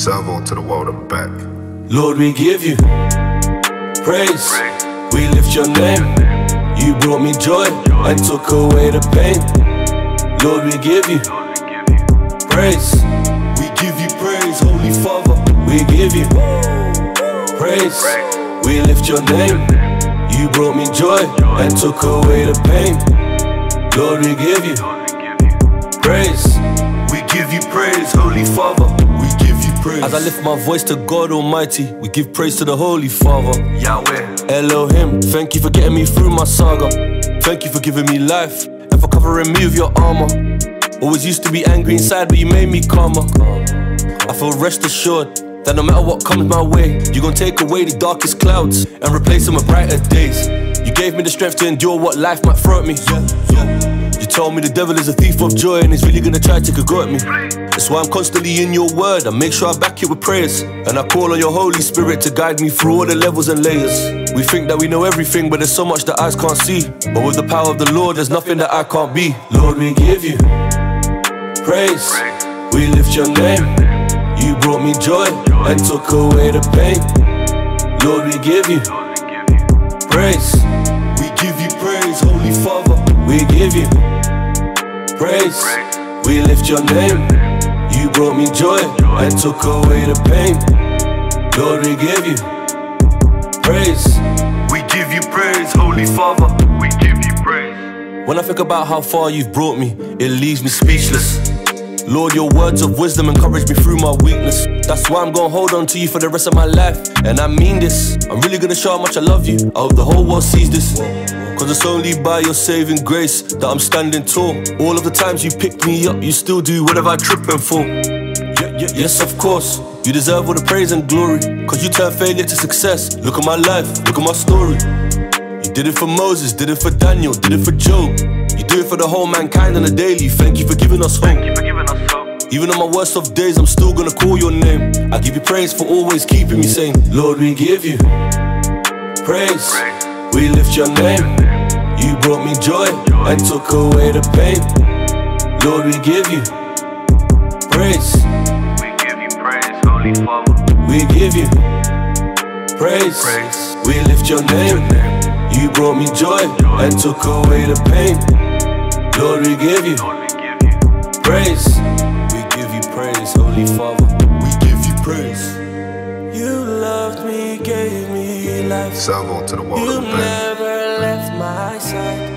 Salvo to the world and back. Lord, we give you praise. We lift your name. You brought me joy and took away the pain. Lord, we give you praise. We give you praise, Holy Father. We give you praise. We lift your name. You brought me joy and took away the pain. Lord, we give you praise. We give you praise, Holy Father. We give you praise. As I lift my voice to God Almighty, we give praise to the Holy Father. Yahweh, Elohim, thank you for getting me through my saga. Thank you for giving me life and for covering me with your armor. Always used to be angry inside, but you made me calmer. I feel rest assured that no matter what comes my way, you're gonna take away the darkest clouds and replace them with brighter days. You gave me the strength to endure what life might throw at me. You told me the devil is a thief of joy and he's really gonna try to take a go at me. That's why I'm constantly in your word. I make sure I back it with prayers, and I call on your Holy Spirit to guide me through all the levels and layers. We think that we know everything, but there's so much that eyes can't see. But with the power of the Lord, there's nothing that I can't be. Lord, we give you praise. We lift your name. You brought me joy and took away the pain. Lord, we give you praise. We give you praise, Holy Father. We give you praise. We lift your name. You brought me joy and took away the pain. Lord, we give you praise. We give you praise, Holy Father. We give you praise. When I think about how far you've brought me, it leaves me speechless. Lord, your words of wisdom encourage me through my weakness. That's why I'm gonna hold on to you for the rest of my life. And I mean this, I'm really gonna show how much I love you. I hope the whole world sees this, cause it's only by your saving grace that I'm standing tall. All of the times you picked me up, you still do whatever I trip and fall. Yes, of course, you deserve all the praise and glory, cause you turn failure to success. Look at my life, look at my story. You did it for Moses, did it for Daniel, did it for Job. You do it for the whole mankind on a daily. Thank you for giving us hope. Even on my worst of days, I'm still gonna call your name. I give you praise for always keeping me sane. Lord, we give you praise. We lift your name. You brought me joy and took away the pain. Lord, we give you praise. We give you praise, Holy Father. We give you praise. We lift your name. You brought me joy and took away the pain. Lord, we give you praise. We give you praise, Holy Father. We give you praise. You loved me, gave me life. Salvo to the world You and back. never left my side.